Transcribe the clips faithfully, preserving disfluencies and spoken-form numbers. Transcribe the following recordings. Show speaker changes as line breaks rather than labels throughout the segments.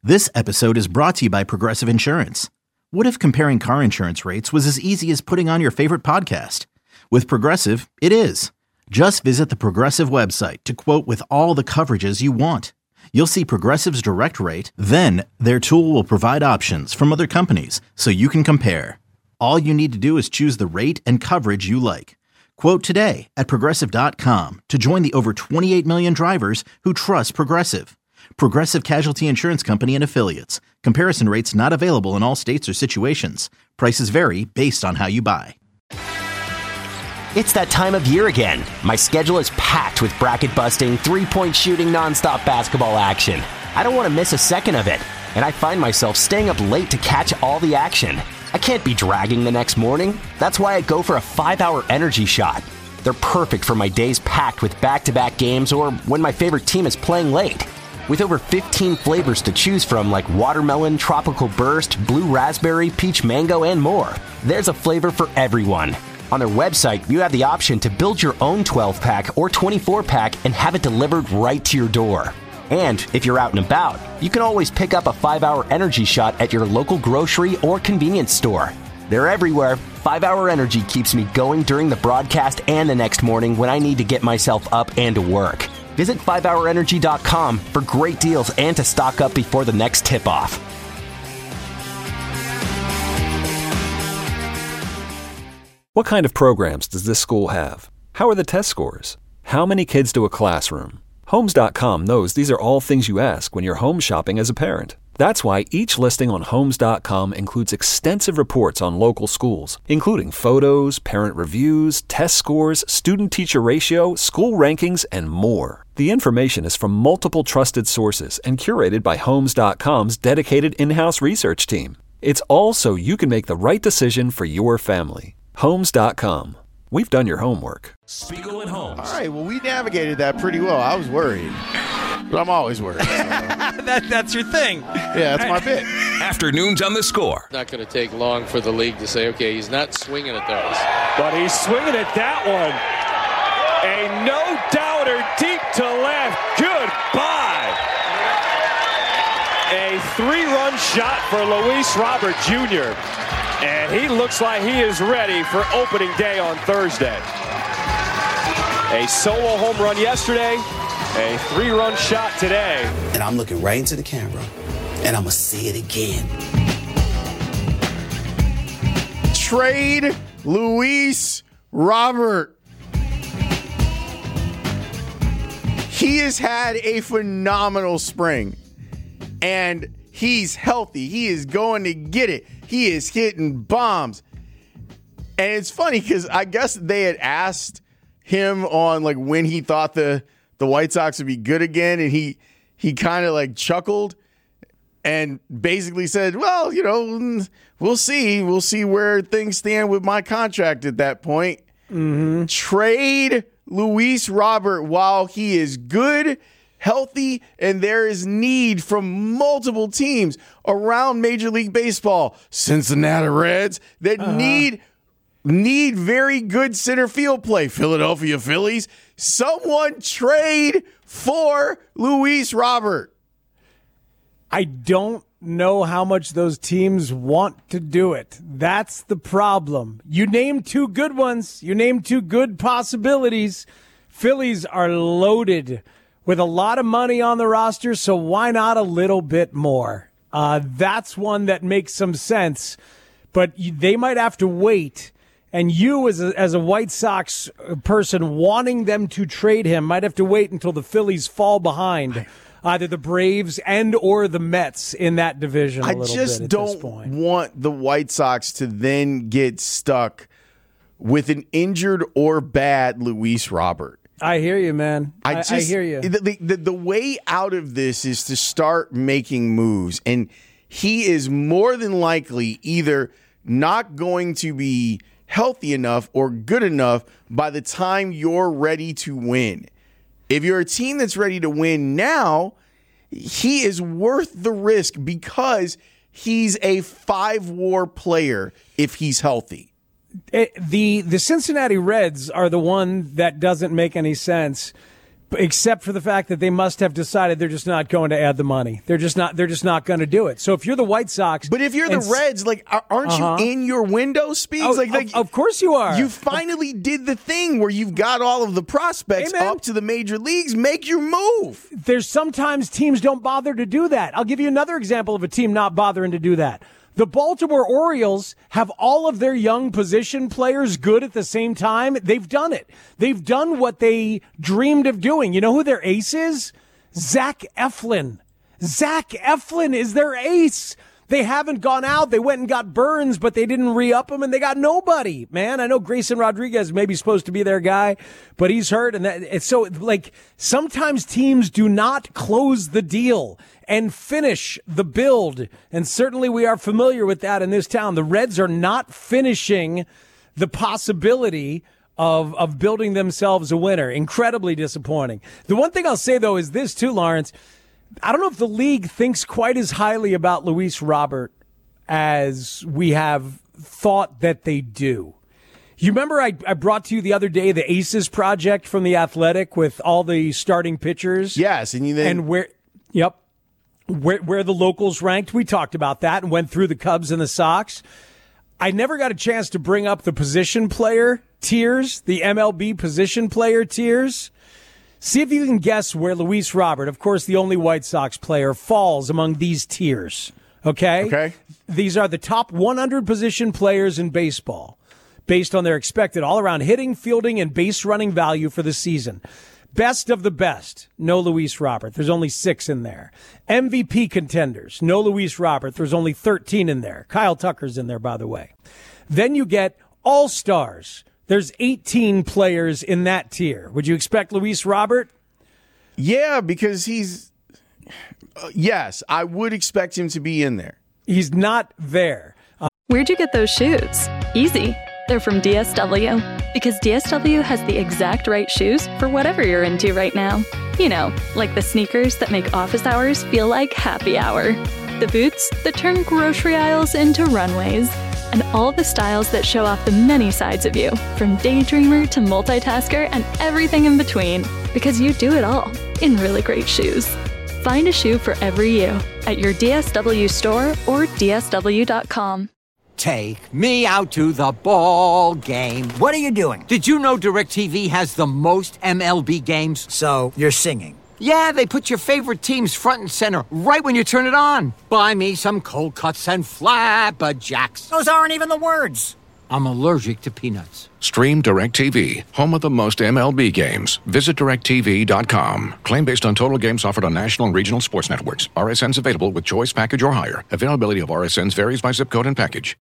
This episode is brought to you by Progressive Insurance. What if comparing car insurance rates was as easy as putting on your favorite podcast? With Progressive, it is. Just visit the Progressive website to quote with all the coverages you want. You'll see Progressive's direct rate, then their tool will provide options from other companies so you can compare. All you need to do is choose the rate and coverage you like. Quote today at Progressive dot com to join the over twenty-eight million drivers who trust Progressive. Progressive Casualty Insurance Company and Affiliates. Comparison rates not available in all states or situations. Prices vary based on how you buy.
It's that time of year again. My schedule is packed with bracket-busting, three-point shooting, nonstop basketball action. I don't want to miss a second of it, and I find myself staying up late to catch all the action. I can't be dragging the next morning. That's why I go for a five-hour energy shot. They're perfect for my days packed with back-to-back games or when my favorite team is playing late. With over fifteen flavors to choose from like watermelon, tropical burst, blue raspberry, peach mango, and more, there's a flavor for everyone. On their website, you have the option to build your own twelve-pack or twenty-four-pack and have it delivered right to your door. And if you're out and about, you can always pick up a five-hour energy shot at your local grocery or convenience store. They're everywhere. five-hour Energy keeps me going during the broadcast and the next morning when I need to get myself up and to work. Visit five hour energy dot com for great deals and to stock up before the next tip-off.
What kind of programs does this school have? How are the test scores? How many kids do a classroom? Homes dot com knows these are all things you ask when you're home shopping as a parent. That's why each listing on Homes dot com includes extensive reports on local schools, including photos, parent reviews, test scores, student-teacher ratio, school rankings, and more. The information is from multiple trusted sources and curated by Homes dot com's dedicated in-house research team. It's all so you can make the right decision for your family. Homes dot com. We've done your homework.
Spiegel and Holmes.
All right, well, we navigated that pretty well. I was worried. But I'm always worried. So.
that, that's your thing.
Yeah, that's my bit.
Afternoons on the Score.
Not going to take long for the league to say, okay, he's not swinging at those.
But he's swinging at that one. A no-doubter deep to left. Goodbye. A three-run shot for Luis Robert Junior And he looks like he is ready for opening day on Thursday. A solo home run yesterday. A three-run shot today.
And I'm looking right into the camera, and I'm going to see it again.
Trade Luis Robert. He has had a phenomenal spring, and he's healthy. He is going to get it. He is hitting bombs. And it's funny because I guess they had asked him on like when he thought the the White Sox would be good again, and he he kind of like chuckled and basically said, well, you know, we'll see. We'll see where things stand with my contract at that point. Mm-hmm. Trade Luis Robert while he is good, healthy, and there is need from multiple teams around Major League Baseball. Cincinnati Reds that uh-huh. need need very good center field play. Philadelphia Phillies. Someone trade for Luis Robert.
I don't know how much those teams want to do it. That's the problem. You named two good ones. You named two good possibilities. Phillies are loaded with a lot of money on the roster, so why not a little bit more? Uh, that's one that makes some sense, but they might have to wait. And you, as a, as a White Sox person wanting them to trade him, might have to wait until the Phillies fall behind either the Braves and or the Mets in that division a
I
little
just
bit at
don't
this point.
want the White Sox to then get stuck with an injured or bad Luis Robert.
I hear you, man.
I,
I,
just,
I hear you.
The, the, the way out of this is to start making moves, and he is more than likely either not going to be healthy enough or good enough by the time you're ready to win. If you're a team that's ready to win now, he is worth the risk because he's a five-war player if he's healthy.
It, the the Cincinnati Reds are the one that doesn't make any sense except for the fact that they must have decided they're just not going to add the money. They're just not. They're just not going to do it. So if you're the White Sox,
but if you're the Reds, like, aren't
uh-huh.
you in your window speeds?
Oh,
like,
of,
like,
of course you are.
You finally did the thing where you've got all of the prospects
Amen.
up to the major leagues. Make your move.
There's sometimes teams don't bother to do that. I'll give you another example of a team not bothering to do that. The Baltimore Orioles have all of their young position players good at the same time. They've done it. They've done what they dreamed of doing. You know who their ace is? Zach Eflin. Zach Eflin is their ace. They haven't gone out. They went and got Burns, but they didn't re-up him, and they got nobody. Man, I know Grayson Rodriguez may be supposed to be their guy, but he's hurt. And that, it's so, like, sometimes teams do not close the deal and finish the build. And certainly we are familiar with that in this town. The Reds are not finishing the possibility of of building themselves a winner. Incredibly disappointing. The one thing I'll say, though, is this, too, Lawrence. I don't know if the league thinks quite as highly about Luis Robert as we have thought that they do. You remember I, I brought to you the other day the Aces Project from The Athletic with all the starting pitchers?
Yes. And, you then-
and where, yep, where, where the locals ranked. We talked about that and went through the Cubs and the Sox. I never got a chance to bring up the position player tiers, the M L B position player tiers. See if you can guess where Luis Robert, of course, the only White Sox player, falls among these tiers. Okay?
Okay.
These are the top one hundred position players in baseball based on their expected all-around hitting, fielding, and base running value for the season. Best of the best, no Luis Robert. There's only six in there. M V P contenders, no Luis Robert. There's only thirteen in there. Kyle Tucker's in there, by the way. Then you get All-Stars. There's eighteen players in that tier. Would you expect Luis Robert?
Yeah, because he's... Uh, yes, I would expect him to be in there.
He's not there. Uh,
Where'd you get those shoes? Easy. They're from D S W. Because D S W has the exact right shoes for whatever you're into right now. You know, like the sneakers that make office hours feel like happy hour. The boots that turn grocery aisles into runways. And all the styles that show off the many sides of you, from daydreamer to multitasker and everything in between. Because you do it all in really great shoes. Find a shoe for every you at your D S W store or D S W dot com.
Take me out to the ball game.
What are you doing?
Did you know DirecTV has the most M L B games?
So, you're singing?
Yeah, they put your favorite teams front and center right when you turn it on. Buy me some cold cuts and flapjacks.
Those aren't even the words.
I'm allergic to peanuts.
Stream DirecTV, home of the most M L B games. Visit direct T V dot com. Claim based on total games offered on national and regional sports networks. R S Ns available with choice package or higher. Availability of R S Ns varies by zip code and package.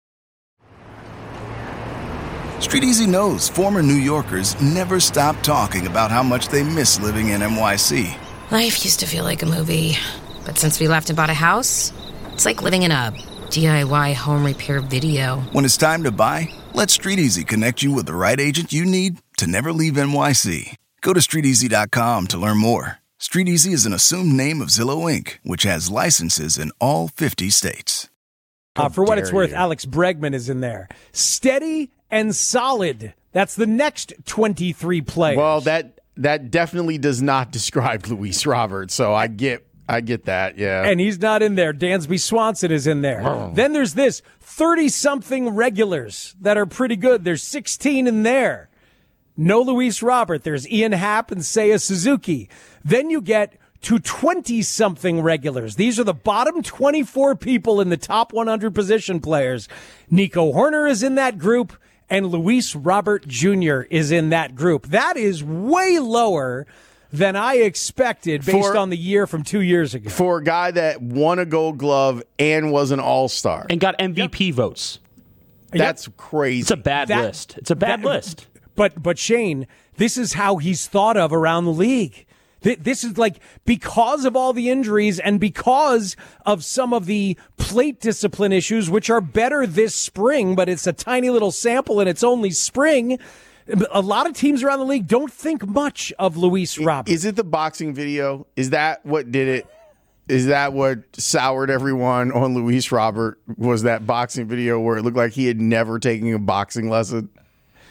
Street Easy knows former New Yorkers never stop talking about how much they miss living in N Y C.
Life used to feel like a movie, but since we left and bought a house, it's like living in a D I Y home repair video.
When it's time to buy, let Street Easy connect you with the right agent you need to never leave N Y C. Go to street easy dot com to learn more. Street Easy is an assumed name of Zillow Incorporated, which has licenses in all fifty states.
Uh, for what it's worth, Alex Bregman is in there. Steady and solid. That's the next twenty-three players.
Well, that that definitely does not describe Luis Robert, so I get I get that, yeah.
And he's not in there. Dansby Swanson is in there. Oh. Then there's this, thirty-something regulars that are pretty good. There's sixteen in there. No Luis Robert. There's Ian Happ and Seiya Suzuki. Then you get to twenty-something regulars. These are the bottom twenty-four people in the top one hundred position players. Nico Horner is in that group, and Luis Robert Junior is in that group. That is way lower than I expected based for, on the year from two years ago.
For a guy that won a Gold Glove and was an All-Star.
And got M V P yep. votes.
That's
yep.
crazy.
It's a bad that, list. It's a bad
that,
list.
But, but Shane, this is how he's thought of around the league. This is like, because of all the injuries and because of some of the plate discipline issues, which are better this spring, but it's a tiny little sample and it's only spring. A lot of teams around the league don't think much of Luis Robert.
Is it the boxing video? Is that what did it? Is that what soured everyone on Luis Robert? Was that boxing video where it looked like he had never taken a boxing lesson?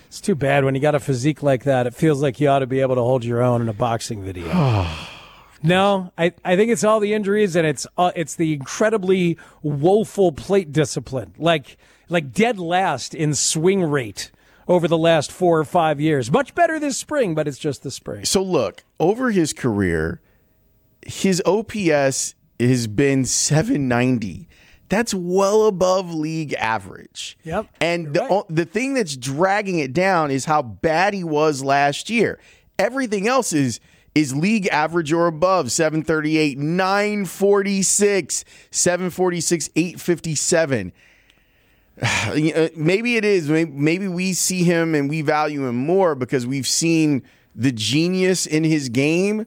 It's too bad when you got a physique like that. It feels like you ought to be able to hold your own in a boxing video. No, I, I think it's all the injuries, and it's uh, it's the incredibly woeful plate discipline, like like dead last in swing rate over the last four or five years. Much better this spring, but it's just the spring.
So look, over his career, his O P S has been seven ninety. That's well above league average.
Yep.
And the right. the thing that's dragging it down is how bad he was last year. Everything else is is league average or above. seven thirty-eight, nine forty-six, seven forty-six, eight fifty-seven. Maybe it is. Maybe we see him and we value him more because we've seen the genius in his game.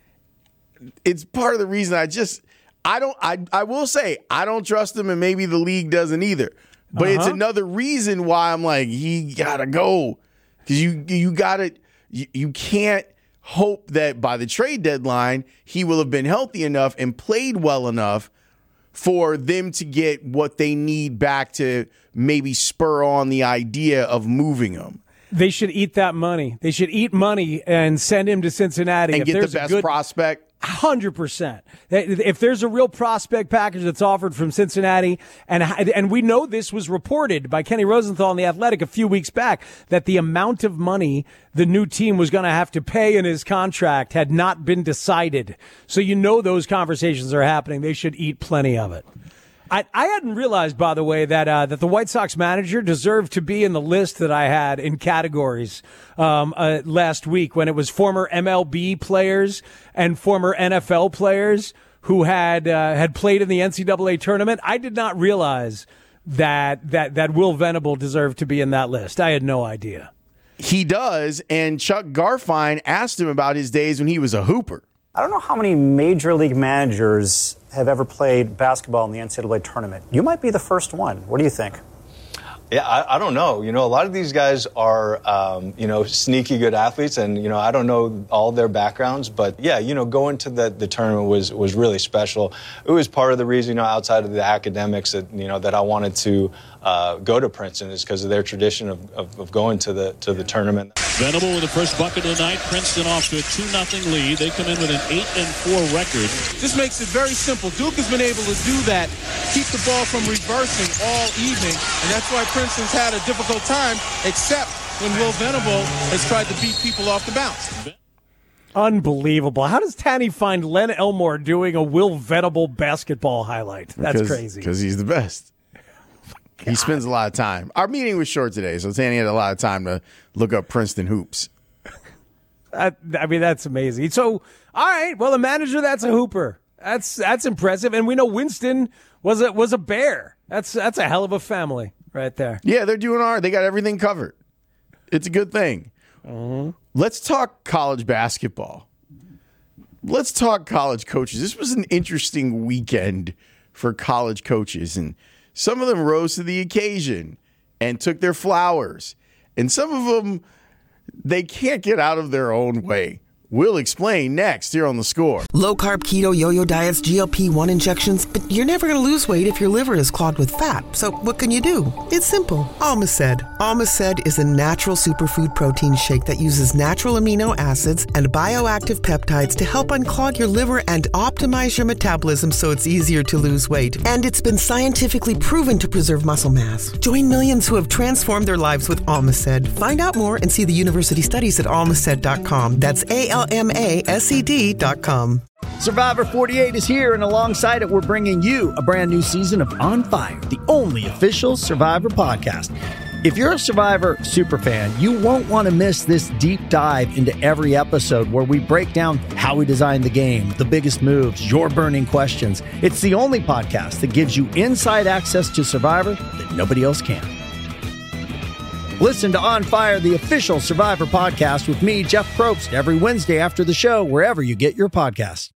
It's part of the reason I just I don't I I will say I don't trust him, and maybe the league doesn't either. But uh-huh. it's another reason why I'm like, he gotta go. Because you you gotta you, you can't hope that by the trade deadline he will have been healthy enough and played well enough for them to get what they need back to maybe spur on the idea of moving him.
They should eat that money. They should eat money and send him to Cincinnati.
And
if
get
there's
the best
a good,
prospect.
one hundred percent. If there's a real prospect package that's offered from Cincinnati, and and we know this was reported by Kenny Rosenthal in The Athletic a few weeks back, that the amount of money the new team was going to have to pay in his contract had not been decided. So you know those conversations are happening. They should eat plenty of it. I, I hadn't realized, by the way, that uh, that the White Sox manager deserved to be in the list that I had in categories um, uh, last week when it was former M L B players and former N F L players who had uh, had played in the N C double A tournament. I did not realize that that that Will Venable deserved to be in that list. I had no idea.
He does, and Chuck Garfien asked him about his days when he was a hooper.
I don't know how many major league managers have ever played basketball in the N C double A tournament. You might be the first one. What do you think?
Yeah, I, I don't know. You know, a lot of these guys are, um, you know, sneaky good athletes, and, you know, I don't know all their backgrounds, but, yeah, you know, going to the, the tournament was, was really special. It was part of the reason, you know, outside of the academics that, you know, that I wanted to uh, go to Princeton is because of their tradition of, of, of going to the to the tournament.
Venable with the first bucket of the night. Princeton off to a two nothing lead. They come in with an eight and four record.
This makes it very simple. Duke has been able to do that, keep the ball from reversing all evening, and that's why Princeton's had a difficult time, except when Will Venable has tried to beat people off the bounce.
Unbelievable. How does Tanny find Len Elmore doing a Will Venable basketball highlight? That's
because,
crazy.
Because he's the best. God. He spends a lot of time. Our meeting was short today, so Tanny had a lot of time to look up Princeton hoops.
I, I mean, that's amazing. So, all right, well, the manager, that's a hooper. That's that's impressive. And we know Winston was a, was a Bear. That's that's a hell of a family right there.
Yeah, they're doing all right. They got everything covered. It's a good thing.
Mm-hmm.
Let's talk college basketball. Let's talk college coaches. This was an interesting weekend for college coaches, and some of them rose to the occasion and took their flowers, and some of them, they can't get out of their own way. We'll explain next here on The Score.
Low carb, keto, yo-yo diets, G L P one injections, but you're never going to lose weight if your liver is clogged with fat. So what can you do? It's simple. Almaced. Almaced is a natural superfood protein shake that uses natural amino acids and bioactive peptides to help unclog your liver and optimize your metabolism so it's easier to lose weight. And it's been scientifically proven to preserve muscle mass. Join millions who have transformed their lives with Almaced. Find out more and see the university studies at almaced dot com. That's A L M A S E D dot com.
Survivor forty-eight is here, and alongside it, we're bringing you a brand new season of On Fire, the only official Survivor podcast. If you're a Survivor superfan, you won't want to miss this deep dive into every episode where we break down how we designed the game, the biggest moves, your burning questions. It's the only podcast that gives you inside access to Survivor that nobody else can. Listen to On Fire, the official Survivor podcast with me, Jeff Probst, every Wednesday after the show, wherever you get your podcasts.